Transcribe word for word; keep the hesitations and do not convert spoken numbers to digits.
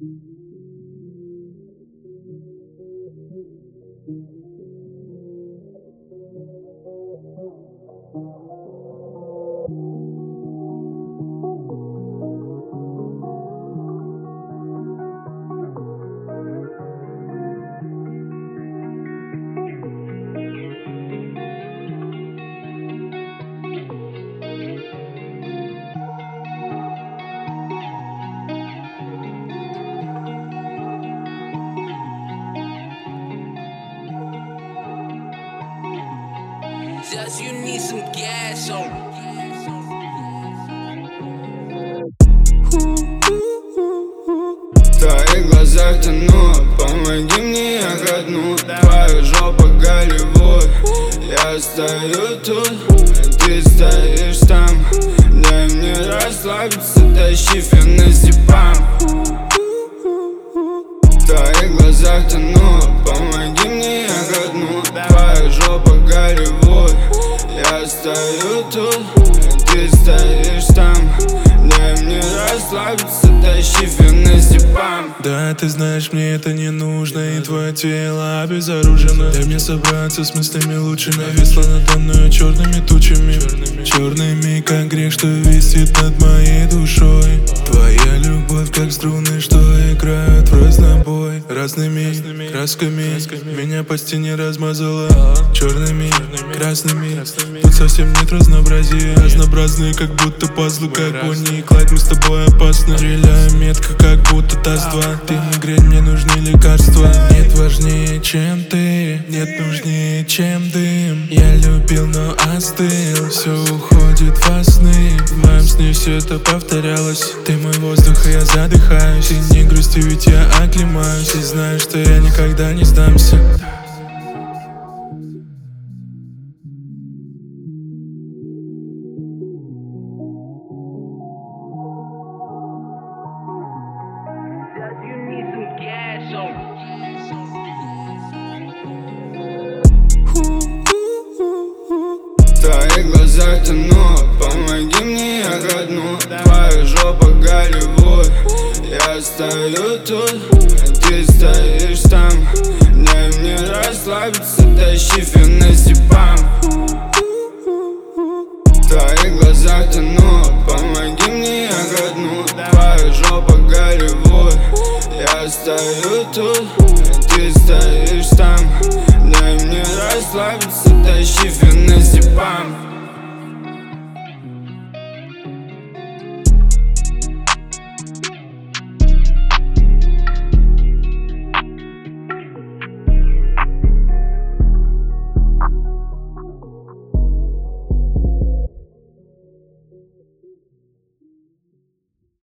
Just you need some gas on. В твоих глазах тону, помоги мне, я катну. Твоя жопа Голливуд. Я стою тут, ты стоишь там. Дай мне расслабиться, тащи фен зипам. В твоих глазах тону, помоги мне, я катну. Твоя жопа Голливуд. Я стою тут, ты стоишь там. Дай мне расслабиться, тащи фен зипам. Да, ты знаешь, мне это не нужно, и твое тело обезоружено. Дай мне собраться с мыслями лучше. Нависла надо мною черными тучами, черными, как грех, что висит над моей душой. Твоя любовь, как струны, что играют в разнобой. Разными красками меня по стене размазала. Черными, красными, тут совсем нет разнообразия. Разнообразные, как будто пазлы, как Бонни и Клайд. Мы с тобой опасны, стреляю метко, как будто Таз-два. Ты мигрень, мне нужны лекарства. Нет важнее, чем ты, нет нужнее, чем дым. Я любил, но остыл, все уходит во сны. В моем сне все это повторялось. Ты мой воздух, и я задыхаюсь. Ты не грусти, ведь я оклемаюсь. И знаешь, что я никогда не сдамся. Just you need some gas on. В твоих глазах тону, помоги мне, я катну. Твоя жопа Голливуд. Я стою тут, ты стоишь там. Дай мне расслабиться, тащи фен